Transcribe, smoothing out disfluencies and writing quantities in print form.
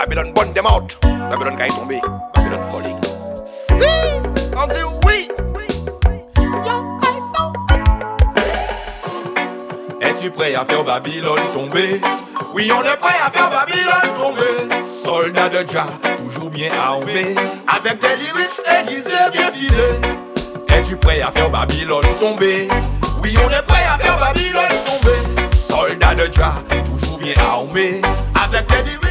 Babylone burn them out. Babylone qui est tombé, Babylone falling. Si, on dit oui. Es-tu prêt à faire Babylone tomber? Oui, on est prêt à faire Babylone tomber. Soldats de Jah, toujours bien armés, avec des lyrics aiguisés bien filés. Es-tu prêt à faire Babylone tomber? Oui, on est prêt à faire Babylone tomber. Soldats de Jah, toujours bien armés, avec des lyrics